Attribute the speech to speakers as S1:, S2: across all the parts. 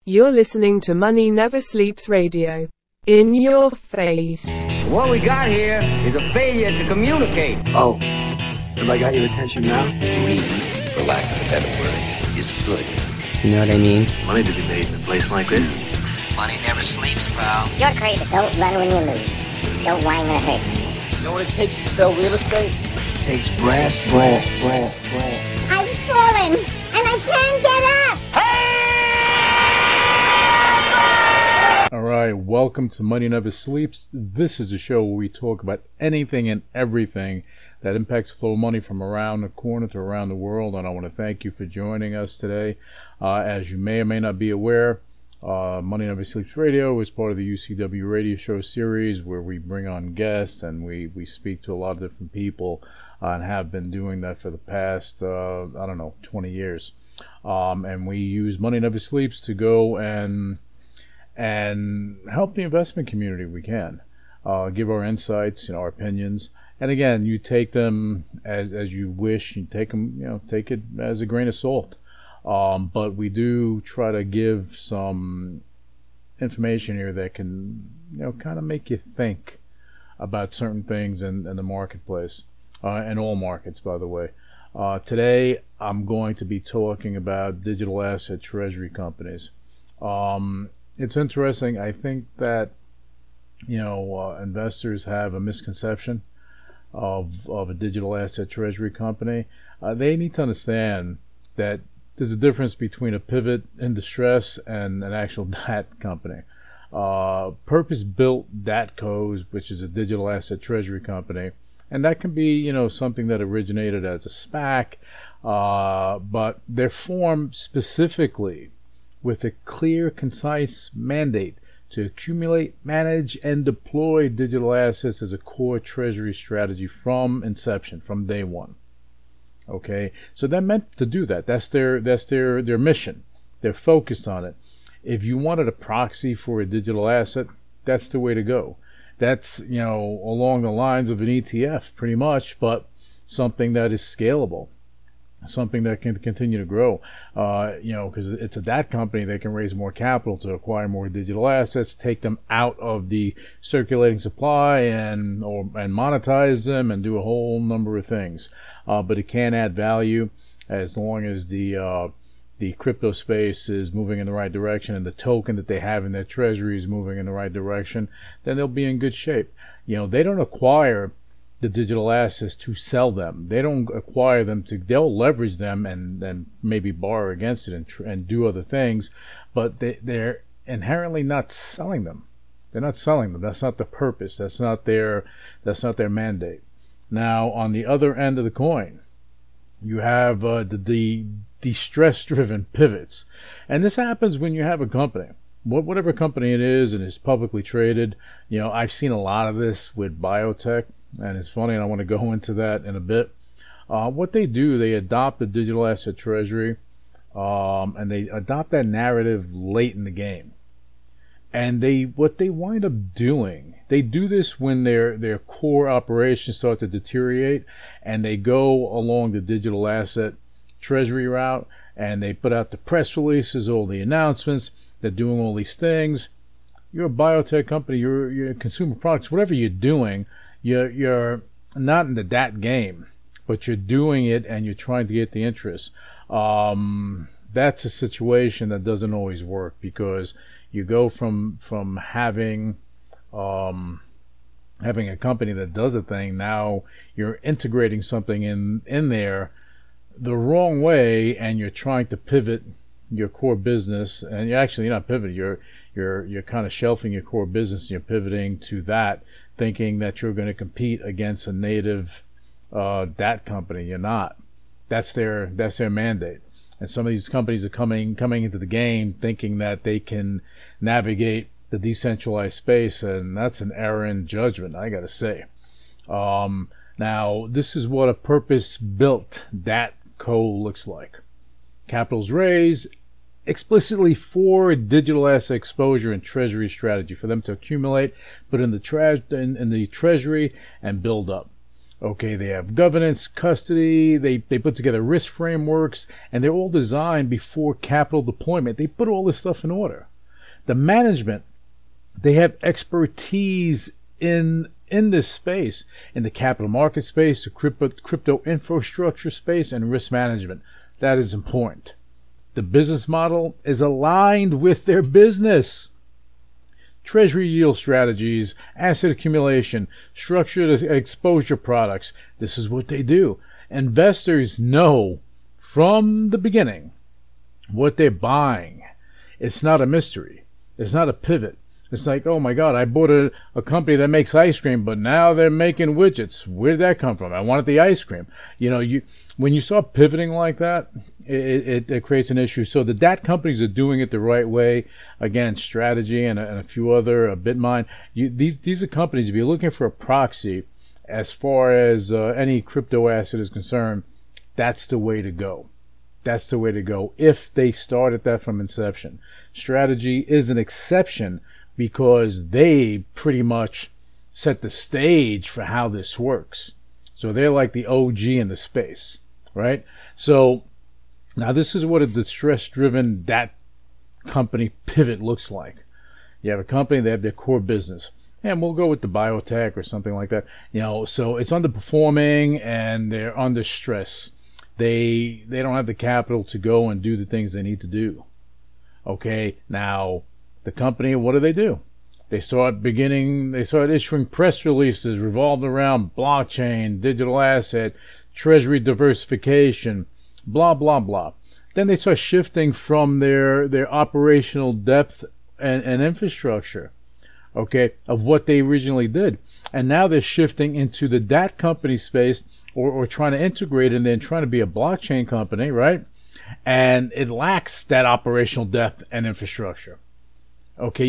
S1: You're listening to Money Never Sleeps Radio. In your face.
S2: What we got here is a failure to communicate.
S3: Oh, have I got your attention now?
S4: Greed, for lack of a better word, is good.
S5: You know what I mean?
S6: Money to be made in a place like this.
S4: Money never sleeps, pal.
S7: You're crazy. Don't run when you lose. Don't whine when it hurts.
S2: You know what it takes to sell real estate?
S3: It takes brass.
S7: I've fallen, and I can't get up.
S8: All right, welcome to Money Never Sleeps. This is a show where we talk about anything and everything that impacts the flow of money from around the corner to around the world, and I want to thank you for joining us today. As you may or may not be aware, Money Never Sleeps Radio is part of the UCW radio show series where we bring on guests and we speak to a lot of different people and have been doing that for the past, 20 years. And we use Money Never Sleeps to go and help the investment community we can. Give our insights, our opinions. And again, you take them as you wish. You take them, take it as a grain of salt. But we do try to give some information here that can, kind of make you think about certain things in the marketplace, and all markets, by the way. Today, I'm going to be talking about digital asset treasury companies. It's interesting. I think that, investors have a misconception of a digital asset treasury company. They need to understand that there's a difference between a pivot in distress and an actual DAT company. Purpose-built DATCos, which is a digital asset treasury company, and that can be, something that originated as a SPAC, but they're formed specifically with a clear, concise mandate to accumulate, manage, and deploy digital assets as a core treasury strategy from inception, from day one. Okay, so they're meant to do that. That's their mission. They're focused on it. If you wanted a proxy for a digital asset, that's the way to go. That's, along the lines of an ETF, pretty much, but something that is scalable. Something that can continue to grow, because it's a DAT company. They can raise more capital to acquire more digital assets, take them out of the circulating supply and monetize them and do a whole number of things. But it can add value as long as the crypto space is moving in the right direction and the token that they have in their treasury is moving in the right direction. Then they'll be in good shape. They don't acquire the digital assets to sell them. They don't acquire them they'll leverage them and maybe borrow against it and do other things, but they're inherently not selling them. They're not selling them. That's not the purpose. That's not their mandate. Now, on the other end of the coin, you have the distress-driven pivots. And this happens when you have a company. Whatever company it is and is publicly traded, I've seen a lot of this with biotech. And it's funny, and I want to go into that in a bit. What they do, they adopt the digital asset treasury, and they adopt that narrative late in the game. And what they wind up doing, they do this when their core operations start to deteriorate, and they go along the digital asset treasury route, and they put out the press releases, all the announcements. They're doing all these things. You're a biotech company, you're consumer products, whatever you're doing. You're not in the DAT game, but you're doing it and you're trying to get the interest. That's a situation that doesn't always work because you go from having a company that does a thing. Now you're integrating something in there the wrong way, and you're trying to pivot your core business. And you're not pivoting. You're kind of shelving your core business and you're pivoting to that, thinking that you're going to compete against a native DAT company. You're not. That's their mandate. And some of these companies are coming into the game thinking that they can navigate the decentralized space, and that's an error in judgment, I got to say. Now, this is what a purpose-built DAT co looks like. Capital's raised explicitly for digital asset exposure and treasury strategy for them to accumulate, put in the treasury and build up. Okay, they have governance, custody, they put together risk frameworks, and they're all designed before capital deployment. They put all this stuff in order. The management, they have expertise in this space, in the capital market space, the crypto infrastructure space, and risk management. That is important. The business model is aligned with their business. Treasury yield strategies, asset accumulation, structured exposure products. This is what they do. Investors know from the beginning what they're buying. It's not a mystery. It's not a pivot. It's like, oh my God, I bought a company that makes ice cream, but now they're making widgets. Where did that come from? I wanted the ice cream. When you start pivoting like that, it creates an issue. So the DAT companies are doing it the right way. Again, Strategy and a few other, Bitmine. These are companies, if you're looking for a proxy as far as any crypto asset is concerned, that's the way to go. That's the way to go if they started that from inception. Strategy is an exception because they pretty much set the stage for how this works. So they're like the OG in the space, right? So now this is what a distress-driven DAT company pivot looks like. You have a company, they have their core business. And we'll go with the biotech or something like that. So it's underperforming and they're under stress. They don't have the capital to go and do the things they need to do. Okay, now the company, what do? They start issuing press releases revolved around blockchain, digital asset, treasury diversification, blah, blah, blah. Then they start shifting from their operational depth and infrastructure, okay, of what they originally did. And now they're shifting into the DAT company space or trying to integrate and then trying to be a blockchain company, right? And it lacks that operational depth and infrastructure. Okay,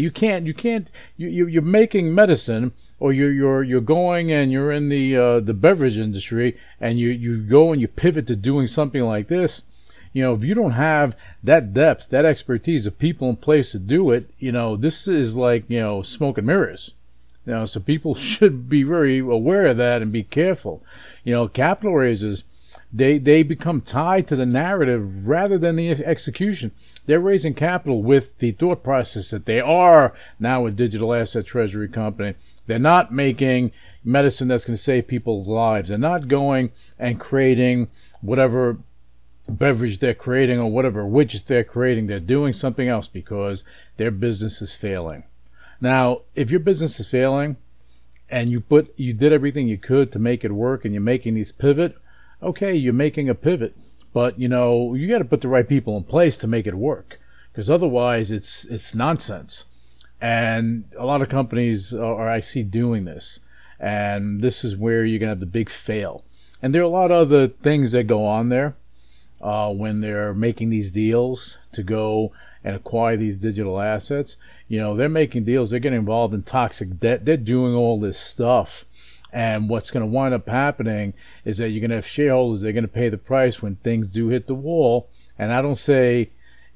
S8: you're making medicine, or you're going and you're in the beverage industry, and you go and you pivot to doing something like this. If you don't have that depth, that expertise of people in place to do it, this is like, smoke and mirrors. So people should be very aware of that and be careful. Capital raises, they become tied to the narrative rather than the execution. They're raising capital with the thought process that they are now a digital asset treasury company. They're not making medicine that's going to save people's lives. They're not going and creating whatever beverage they're creating or whatever widgets they're creating. They're doing something else because their business is failing. Now, if your business is failing and you did everything you could to make it work and you're making these pivot, okay, you're making a pivot. But, you got to put the right people in place to make it work, because otherwise it's nonsense. And a lot of companies I see doing this, and this is where you're going to have the big fail. And there are a lot of other things that go on there when they're making these deals to go and acquire these digital assets. They're making deals, they're getting involved in toxic debt, they're doing all this stuff. And what's going to wind up happening is that you're going to have shareholders, they're going to pay the price when things do hit the wall. And I don't say,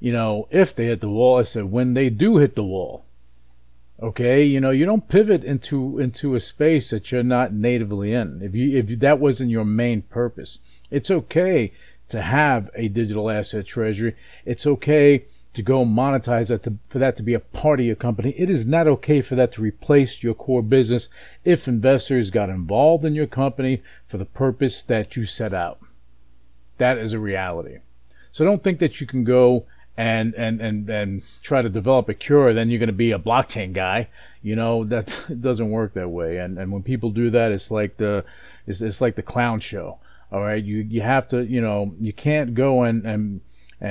S8: if they hit the wall, I said when they do hit the wall. Okay, you don't pivot into a space that you're not natively in. If that wasn't your main purpose. It's okay to have a digital asset treasury. It's okay to go monetize that, for that to be a part of your company. It is not okay for that to replace your core business if investors got involved in your company for the purpose that you set out. That is a reality. So don't think that you can go and try to develop a cure, then you're going to be a blockchain guy. That it doesn't work that way. And when people do that, it's like the clown show. All right, you have to, you can't go and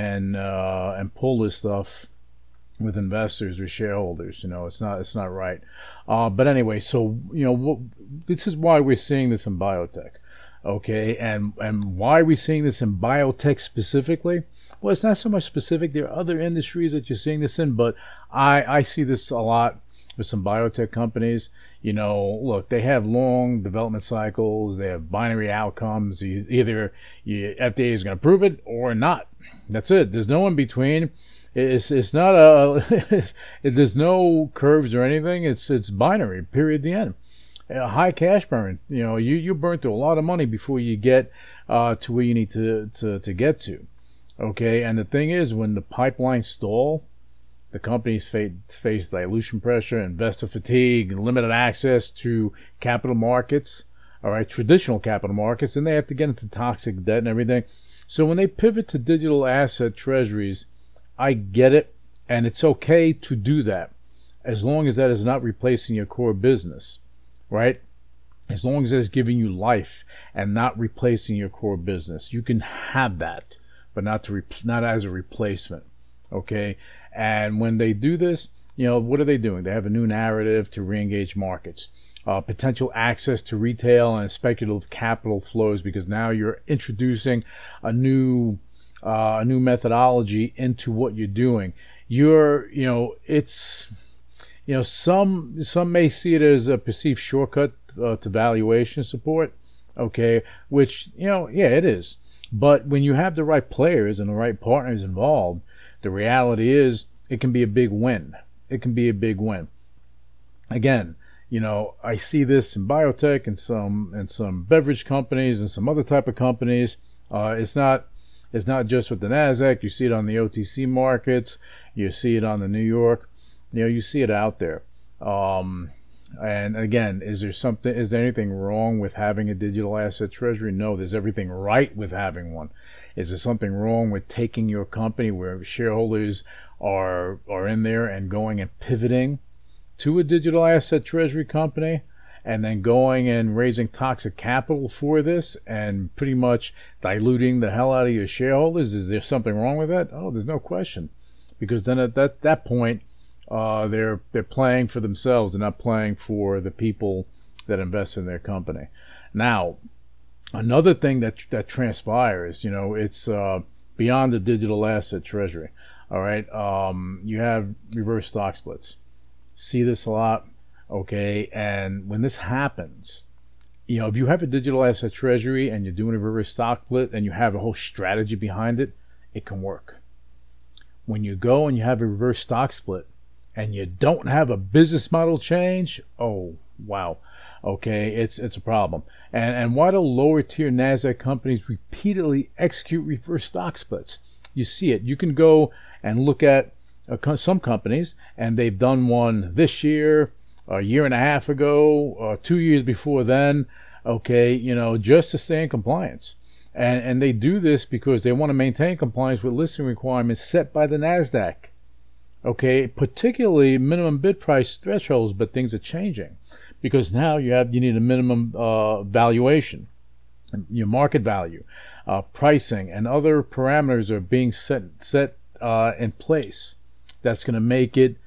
S8: pull this stuff with investors or shareholders. It's not right. But anyway, so this is why we're seeing this in biotech. Okay, and why are we seeing this in biotech specifically? Well, it's not so much specific. There are other industries that you're seeing this in, but I see this a lot with some biotech companies. Look, they have long development cycles. They have binary outcomes. Either FDA is going to approve it or not. That's it. There's no in between. It's not there's no curves or anything. It's binary. Period. The end. a high cash burn. You burn through a lot of money before you get to where you need to get to. Okay, and the thing is, when the pipelines stall, the companies face dilution pressure, investor fatigue, and limited access to capital markets, all right, traditional capital markets, and they have to get into toxic debt and everything. So when they pivot to digital asset treasuries, I get it, and it's okay to do that, as long as that is not replacing your core business, right? As long as it's giving you life and not replacing your core business, you can have that, but not as a replacement, okay? And when they do this, what are they doing? They have a new narrative to re-engage markets, potential access to retail and speculative capital flows, because now you're introducing a new methodology into what you're doing. Some may see it as a perceived shortcut to valuation support, okay, which, it is. But when you have the right players and the right partners involved, the reality is it can be a big win. It can be a big win. Again, I see this in biotech and some beverage companies and some other type of companies. It's not just with the NASDAQ. You see it on the OTC markets. You see it on the New York. You see it out there. And again, is there anything wrong with having a digital asset treasury? No, there's everything right with having one. Is there something wrong with taking your company where shareholders are in there and going and pivoting to a digital asset treasury company, and then going and raising toxic capital for this and pretty much diluting the hell out of your shareholders? Is there something wrong with that? Oh, there's no question, because then at that point, they're playing for themselves. They're not playing for the people that invest in their company. Now, another thing that transpires, it's beyond the digital asset treasury. All right, you have reverse stock splits. See this a lot, okay? And when this happens, if you have a digital asset treasury and you're doing a reverse stock split and you have a whole strategy behind it, it can work. When you go and you have a reverse stock split and you don't have a business model change, oh wow, okay, it's a problem. And why do lower tier NASDAQ companies repeatedly execute reverse stock splits? You see it. You can go and look at some companies, and they've done one this year, a year and a half ago, 2 years before then, okay, just to stay in compliance. And they do this because they want to maintain compliance with listing requirements set by the NASDAQ. Okay, particularly minimum bid price thresholds, but things are changing because now you need a minimum valuation, your market value, pricing, and other parameters are being set in place. That's going to make it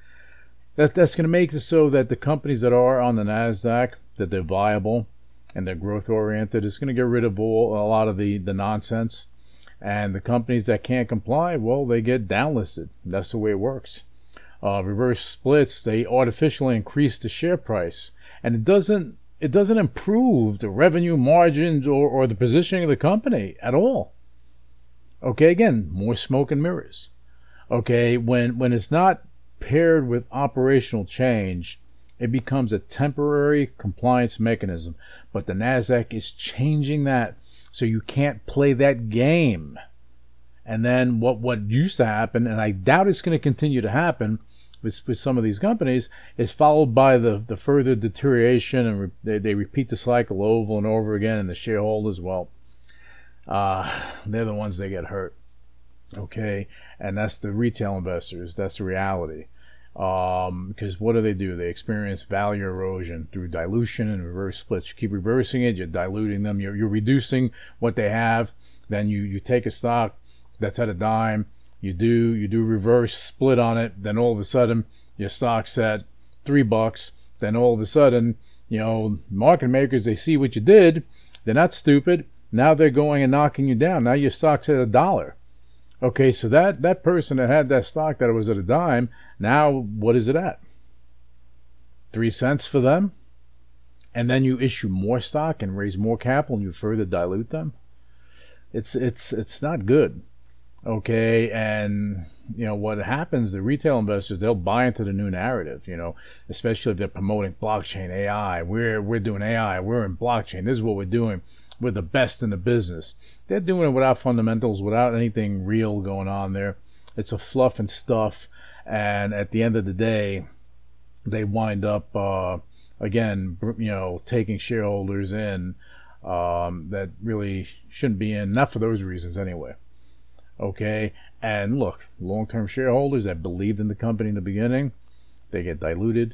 S8: so that the companies that are on the NASDAQ, that they're viable and they're growth oriented. It's going to get rid of a lot of the nonsense, and the companies that can't comply, well, they get downlisted. That's the way it works. Reverse splits, they artificially increase the share price, and it doesn't improve the revenue margins or the positioning of the company at all. Okay, again, more smoke and mirrors. Okay, when it's not paired with operational change, it becomes a temporary compliance mechanism. But the NASDAQ is changing that, so you can't play that game. And then what used to happen, and I doubt it's going to continue to happen with some of these companies, is followed by the further deterioration, and they repeat the cycle over and over again, and the shareholders, well, they're the ones that get hurt. Okay, and that's the retail investors. That's the reality. Because what do? They experience value erosion through dilution and reverse splits. You keep reversing it, you're diluting them, you're reducing what they have. Then you take a stock that's at a dime, you do reverse split on it, then all of a sudden your stock's at $3. Then all of a sudden, market makers, they see what you did, they're not stupid. Now they're going and knocking you down. Now your stock's at $1. Okay, so that person that had that stock that was at a dime, now what is it at? 3 cents for them? And then you issue more stock and raise more capital and you further dilute them? It's not good. Okay, and what happens, the retail investors, they'll buy into the new narrative, especially if they're promoting blockchain, AI. We're doing AI, we're in blockchain, this is what we're doing, we're the best in the business. They're doing it without fundamentals, without anything real going on there. It's a fluff and stuff, and at the end of the day, they wind up again, taking shareholders in that really shouldn't be in, not for those reasons anyway. Okay, and look, long-term shareholders that believed in the company in the beginning, they get diluted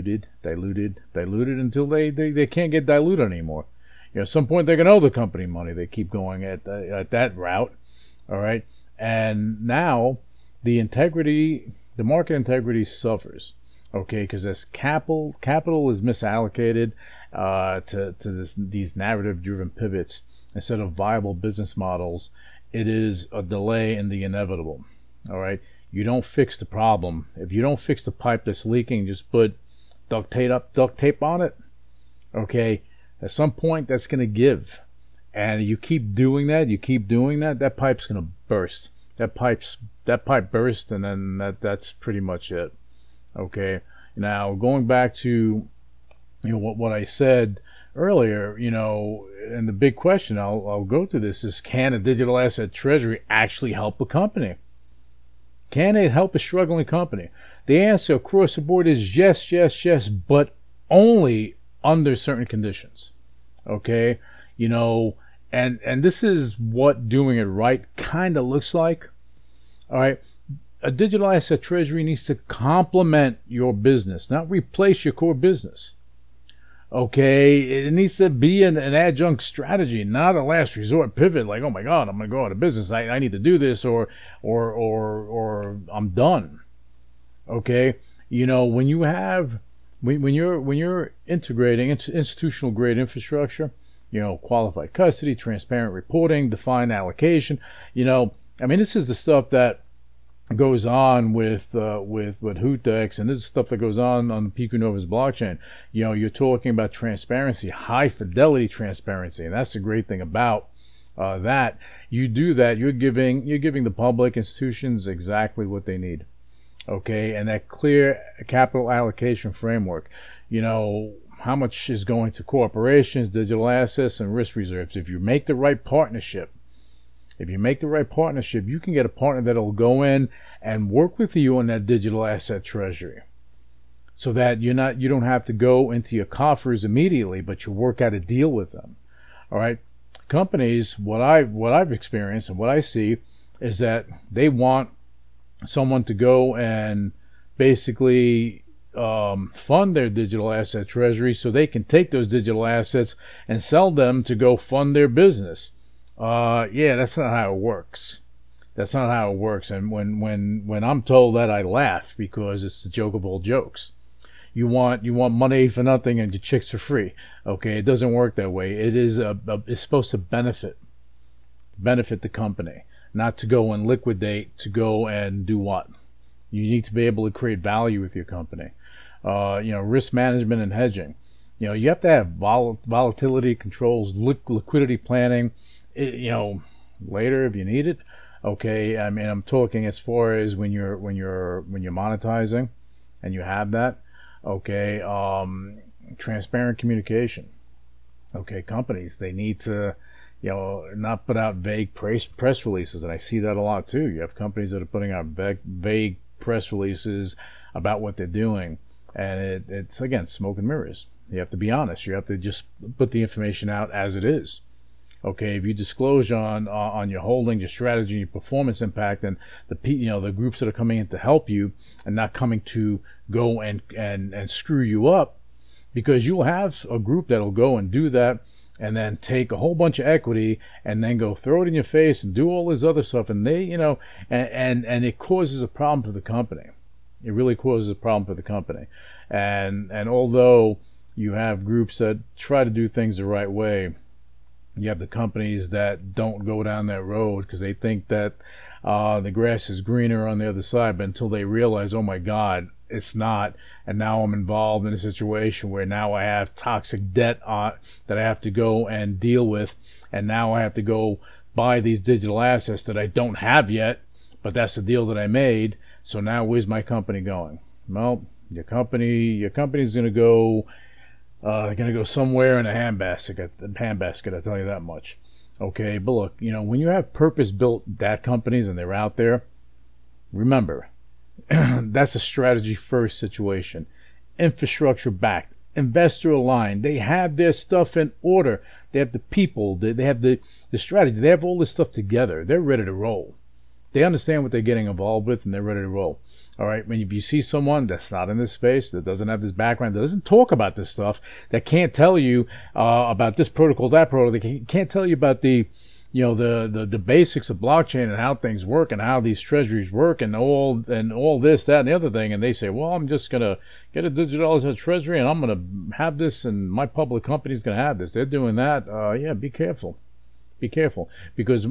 S8: until they can't get diluted anymore. At some point they're gonna owe the company money. They keep going at that route. All right, and now the market integrity suffers. Okay, because as capital is misallocated to these narrative-driven pivots instead of viable business models. It is a delay in the inevitable. All right, you don't fix the problem. If you don't fix the pipe that's leaking, just put duct tape on it. Okay, at some point that's going to give, and you keep doing that. That pipe's going to burst. That pipe burst, and then that's pretty much it. Okay, now going back to what I said earlier, and the big question, I'll go to this, is can a digital asset treasury actually help a company? Can it help a struggling company? The answer across the board is yes, but only under certain conditions. Okay, and this is what doing it right kind of looks like. All right, a digital asset treasury needs to complement your business, not replace your core business. Okay, it needs to be an adjunct strategy, not a last resort pivot. Like, oh my God, I'm going to go out of business. I need to do this, or I'm done. Okay, when you're integrating institutional grade infrastructure, qualified custody, transparent reporting, defined allocation. This is the stuff that goes on with Hootex, and this is stuff that goes on Pico Nova's blockchain. You're talking about transparency, high fidelity transparency, and that's the great thing about that. You do that, you're giving the public institutions exactly what they need. Okay, and that clear capital allocation framework. How much is going to corporations, digital assets, and risk reserves. If you make the right partnership, you can get a partner that'll go in and work with you on that digital asset treasury, so that you don't have to go into your coffers immediately, but you work out a deal with them. All right, companies, what I've experienced and what I see is that they want someone to go and basically fund their digital asset treasury, so they can take those digital assets and sell them to go fund their business. That's not how it works. And when I'm told that, I laugh, because it's the joke of all jokes. You want money for nothing and your chicks for free. Okay, it doesn't work that way. It's supposed to benefit the company, not to go and liquidate, to go and do what? You need to be able to create value with your company. Risk management and hedging. You have to have volatility controls, liquidity planning. Later if you need it. Okay, I'm talking as far as when you're monetizing, and you have that. Okay, transparent communication. Okay, companies, they need to not put out vague press releases, and I see that a lot too. You have companies that are putting out vague press releases about what they're doing, and it's again smoke and mirrors. You have to be honest. You have to just put the information out as it is. Okay, if you disclose on your holding, your strategy, your performance impact, and the groups that are coming in to help you, and not coming to go and screw you up, because you'll have a group that'll go and do that, and then take a whole bunch of equity and then go throw it in your face and do all this other stuff, and they and it causes a problem for the company. It really causes a problem for the company, and although you have groups that try to do things the right way, you have the companies that don't go down that road because they think that the grass is greener on the other side, but until they realize, oh my God, it's not, and now I'm involved in a situation where now I have toxic debt that I have to go and deal with, and now I have to go buy these digital assets that I don't have yet, but that's the deal that I made. So now where's my company going? Well, your company's going to go somewhere in a handbasket. I tell you that much. Okay, but look, when you have purpose-built DAT companies and they're out there, remember, that's a strategy-first situation. Infrastructure-backed, investor-aligned. They have their stuff in order. They have the people. They have the strategy. They have all this stuff together. They're ready to roll. They understand what they're getting involved with, and they're ready to roll. All right, when you see someone that's not in this space, that doesn't have this background, that doesn't talk about this stuff, that can't tell you about this protocol, that protocol, they can't tell you about the basics of blockchain and how things work and how these treasuries work and all this, that, and the other thing, and they say, well, I'm just gonna get a digital asset treasury and I'm gonna have this, and my public company's gonna have this. They're doing that. Yeah, be careful, because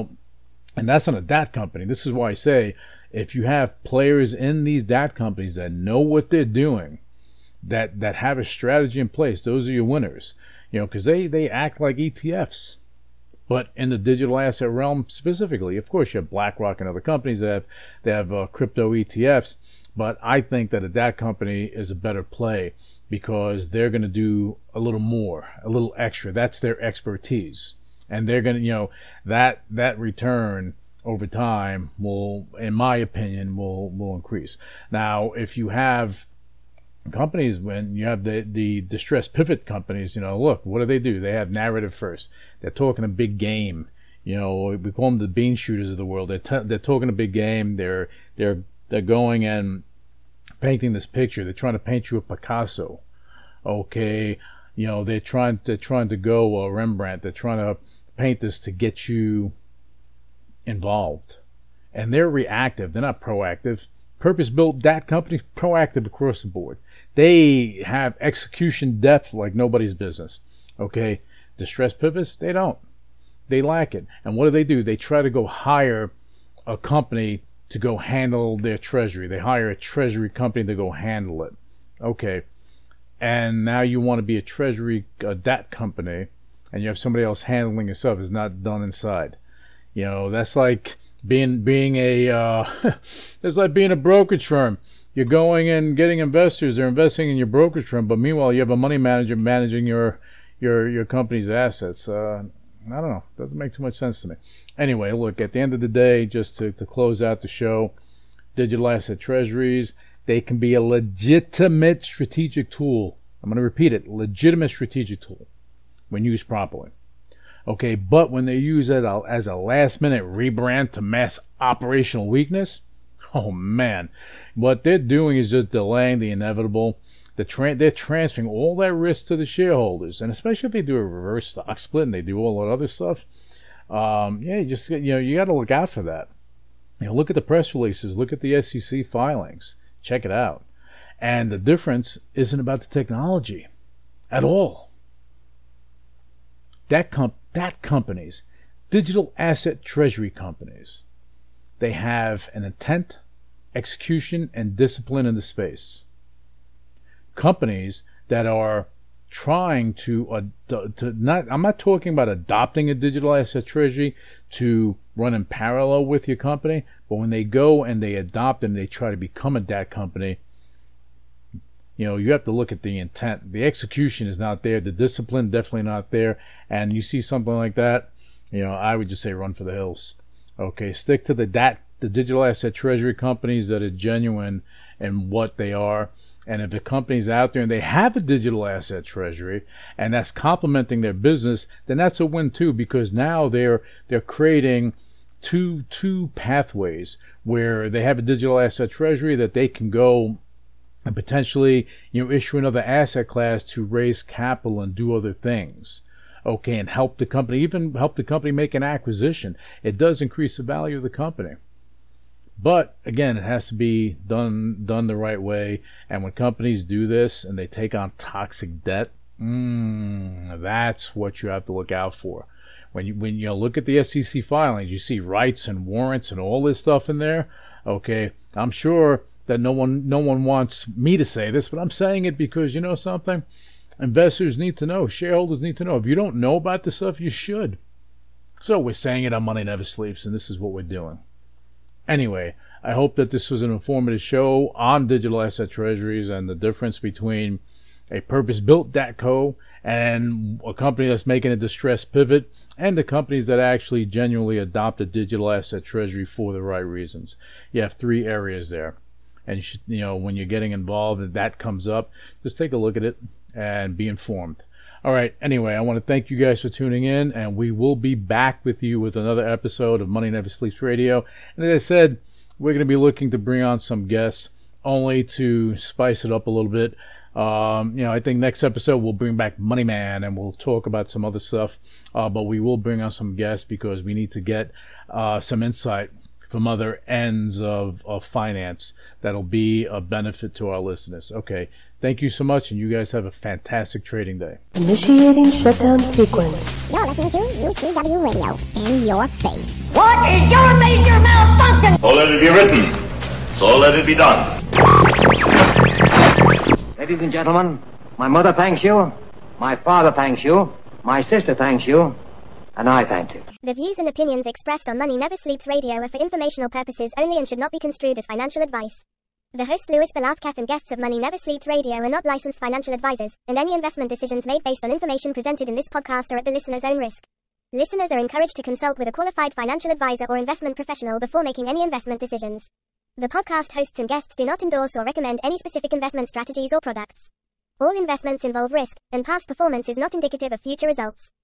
S8: and that's on a DAT company. This is why I say, if you have players in these DAT companies that know what they're doing, that have a strategy in place, those are your winners. Because they act like ETFs. But in the digital asset realm specifically, of course, you have BlackRock and other companies that have crypto ETFs. But I think that a DAT company is a better play because they're going to do a little more, a little extra. That's their expertise. And they're going to, that return over time will, in my opinion, will increase. Now, if you have companies, when you have the distressed pivot companies, look, what do? They have narrative first. They're talking a big game. We call them the bean shooters of the world. They're talking a big game. They're going and painting this picture. They're trying to paint you a Picasso. Okay, they're trying to go Rembrandt. They're trying to paint this to get you involved, and they're reactive. They're not proactive. Purpose-built DAT companies, proactive across the board. They have execution depth like nobody's business. Okay, distressed pivots, they don't. They lack it. And what do? They try to go hire a company to go handle their treasury. They hire a treasury company to go handle it. Okay, and now you want to be a DAT company, and you have somebody else handling your stuff. It's not done inside. That's like being a it's like being a brokerage firm. You're going and getting investors. They're investing in your brokerage firm, but meanwhile you have a money manager managing your company's assets. I don't know. Doesn't make too much sense to me. Anyway, look, at the end of the day, just to close out the show, digital asset treasuries, they can be a legitimate strategic tool. I'm going to repeat it, legitimate strategic tool when used properly. Okay, but when they use it as a last-minute rebrand to mask operational weakness, oh man, what they're doing is just delaying the inevitable. They're transferring all that risk to the shareholders, and especially if they do a reverse stock split and they do all that other stuff. You got to look out for that. Look at the press releases, look at the SEC filings, check it out, and the difference isn't about the technology at all. DAT companies, digital asset treasury companies, they have an intent, execution, and discipline in the space. Companies that are trying I'm not talking about adopting a digital asset treasury to run in parallel with your company, but when they go and they adopt and they try to become a DAT company, you have to look at the intent. The execution is not there. The discipline definitely not there. And you see something like that, I would just say run for the hills. Okay, stick to the digital asset treasury companies that are genuine in what they are. And if the company's out there and they have a digital asset treasury and that's complementing their business, then that's a win too, because now they're creating two pathways where they have a digital asset treasury that they can go and potentially issue another asset class to raise capital and do other things. Okay, and help the company make an acquisition. It does increase the value of the company. But again, it has to be done the right way. And when companies do this and they take on toxic debt, that's what you have to look out for. When you look at the SEC filings, you see rights and warrants and all this stuff in there. Okay, I'm sure that no one wants me to say this, but I'm saying it because something? Investors need to know, shareholders need to know. If you don't know about this stuff, you should. So we're saying it on Money Never Sleeps, and this is what we're doing. Anyway, I hope that this was an informative show on digital asset treasuries and the difference between a purpose-built DATCO and a company that's making a distressed pivot, and the companies that actually genuinely adopt a digital asset treasury for the right reasons. You have 3 areas there. And when you're getting involved and that comes up, just take a look at it and be informed. All right, anyway, I want to thank you guys for tuning in, and we will be back with you with another episode of Money Never Sleeps Radio. And as I said, we're going to be looking to bring on some guests only to spice it up a little bit. I think next episode we'll bring back Money Man and we'll talk about some other stuff. But we will bring on some guests because we need to get some insight from other ends of finance that'll be a benefit to our listeners. Okay, thank you so much, and you guys have a fantastic trading day.
S1: Initiating shutdown sequence.
S7: You're listening to UCW Radio. In your face.
S2: What is your major malfunction?
S6: So let it be written. So let it be done.
S2: Ladies and gentlemen, my mother thanks you, my father thanks you, my sister thanks you, and I thank you.
S5: The views and opinions expressed on Money Never Sleeps Radio are for informational purposes only and should not be construed as financial advice. The host Louis Belafkath and guests of Money Never Sleeps Radio are not licensed financial advisors, and any investment decisions made based on information presented in this podcast are at the listener's own risk. Listeners are encouraged to consult with a qualified financial advisor or investment professional before making any investment decisions. The podcast hosts and guests do not endorse or recommend any specific investment strategies or products. All investments involve risk, and past performance is not indicative of future results.